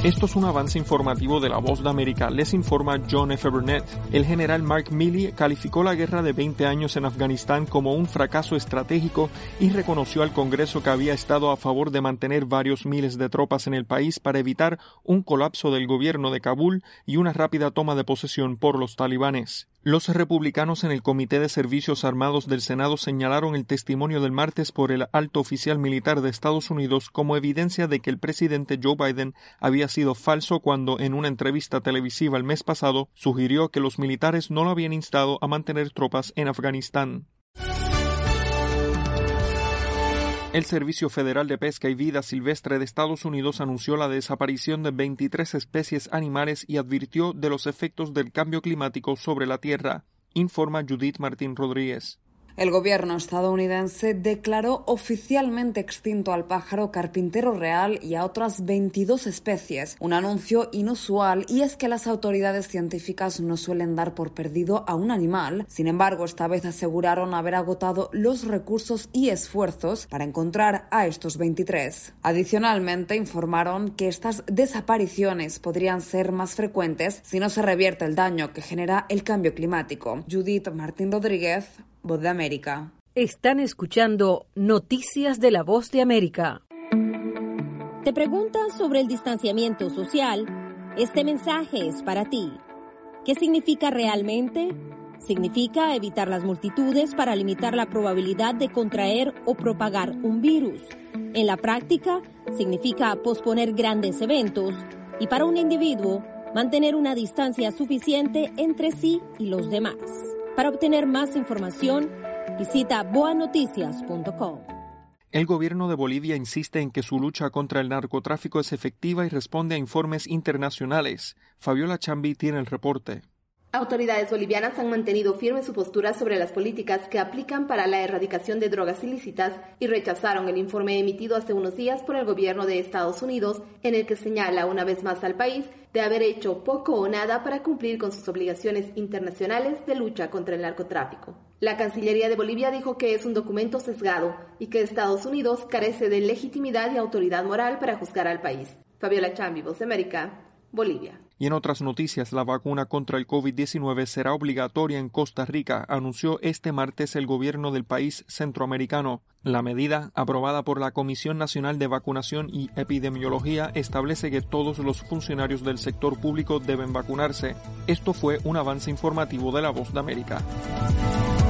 Esto es un avance informativo de La Voz de América. Les informa John F. Burnett. El general Mark Milley calificó la guerra de 20 años en Afganistán como un fracaso estratégico y reconoció al Congreso que había estado a favor de mantener varios miles de tropas en el país para evitar un colapso del gobierno de Kabul y una rápida toma de posesión por los talibanes. Los republicanos en el Comité de Servicios Armados del Senado señalaron el testimonio del martes por el alto oficial militar de Estados Unidos como evidencia de que el presidente Joe Biden había sido falso cuando en una entrevista televisiva el mes pasado sugirió que los militares no lo habían instado a mantener tropas en Afganistán. El Servicio Federal de Pesca y Vida Silvestre de Estados Unidos anunció la desaparición de 23 especies animales y advirtió de los efectos del cambio climático sobre la Tierra, informa Judith Martín Rodríguez. El gobierno estadounidense declaró oficialmente extinto al pájaro carpintero real y a otras 22 especies, un anuncio inusual, y es que las autoridades científicas no suelen dar por perdido a un animal. Sin embargo, esta vez aseguraron haber agotado los recursos y esfuerzos para encontrar a estos 23. Adicionalmente, informaron que estas desapariciones podrían ser más frecuentes si no se revierte el daño que genera el cambio climático. Judith Martín Rodríguez, Voz de América. Están escuchando Noticias de la Voz de América. ¿Te preguntas sobre el distanciamiento social? Este mensaje es para ti. ¿Qué significa realmente? Significa evitar las multitudes para limitar la probabilidad de contraer o propagar un virus. En la práctica, significa posponer grandes eventos y para un individuo, mantener una distancia suficiente entre sí y los demás. Para obtener más información, visita boanoticias.com. El gobierno de Bolivia insiste en que su lucha contra el narcotráfico es efectiva y responde a informes internacionales. Fabiola Chambi tiene el reporte. Autoridades bolivianas han mantenido firme su postura sobre las políticas que aplican para la erradicación de drogas ilícitas y rechazaron el informe emitido hace unos días por el gobierno de Estados Unidos, en el que señala una vez más al país de haber hecho poco o nada para cumplir con sus obligaciones internacionales de lucha contra el narcotráfico. La Cancillería de Bolivia dijo que es un documento sesgado y que Estados Unidos carece de legitimidad y autoridad moral para juzgar al país. Fabiola Chambi, Voz de América, Bolivia. Y en otras noticias, la vacuna contra el COVID-19 será obligatoria en Costa Rica, anunció este martes el gobierno del país centroamericano. La medida, aprobada por la Comisión Nacional de Vacunación y Epidemiología, establece que todos los funcionarios del sector público deben vacunarse. Esto fue un avance informativo de La Voz de América.